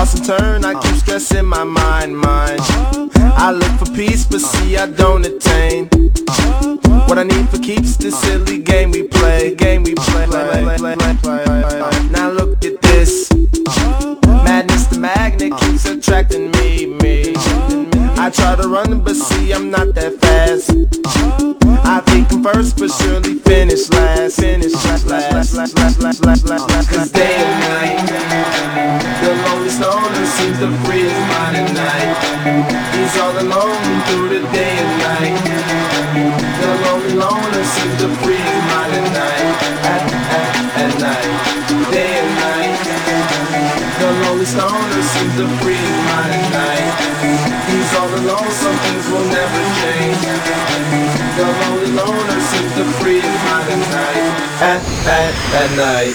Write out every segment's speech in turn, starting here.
toss and turn, I keep stressing my mind. I look for peace, but see I don't attain. What I need for keeps this silly game we play. Now look at this. Madness, the magnet keeps attracting me. I try to run, but see I'm not that fast. I think I'm first, but surely finish last. Cause day and night, the lonely stoner seems to free his mind at night. He's all alone through the day and night. The lonely loner seems to free his mind at night. At night, day and night. The lonely stoner seems to free his mind at night. He's all alone, some things will never change. The lonely loner seems to free his mind at night. At night.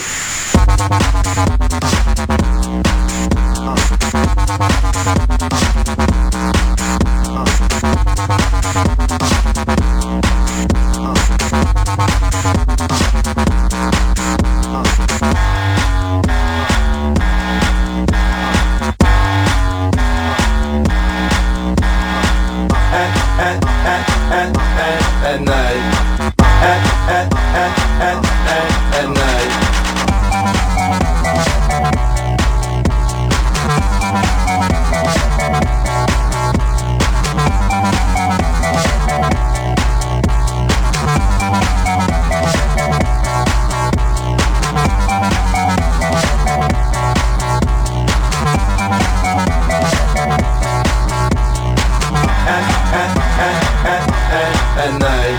At night. At night. At night.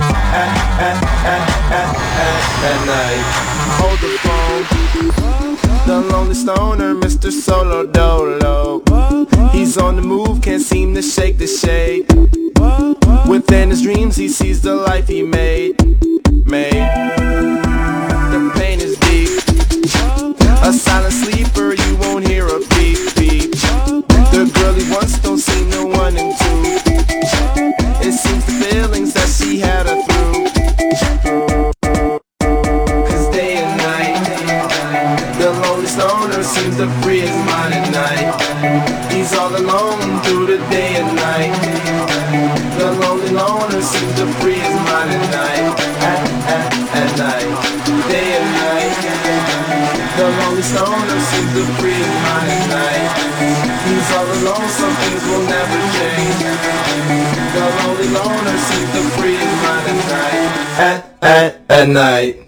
At night. Hold the phone. The lonely stoner, Mr. Solo Dolo. He's on the move, can't seem to shake the shade. Within his dreams he sees the life he made. The pain is deep. A silent sleeper, you won't hear a beep beep. The girl he wants don't see no one in two. It seems the feelings that she had her through. Cause day and night, the lonely stoner seems to free his mind at night. He's all alone through the day and night. The lonely loner seems to free his mind at night. At night, day and night. The lonely stoner seems to free his mind at night. He's all alone, some things will never change. The lonely loner seems to free his mind at night. At night.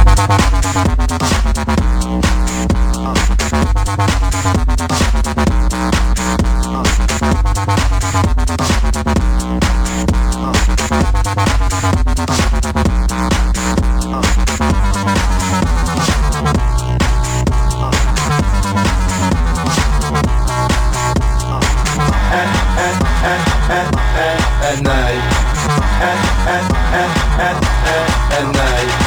At night. At night.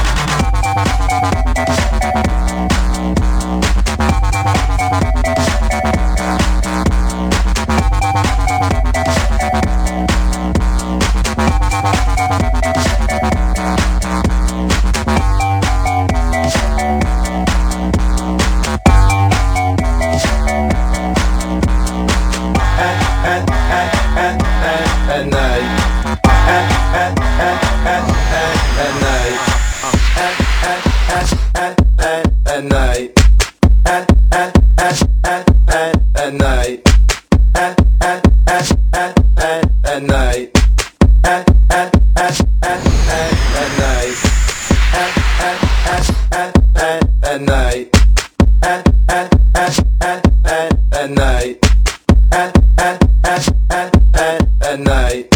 At night. At night. At night. At night. At night. At night. At night.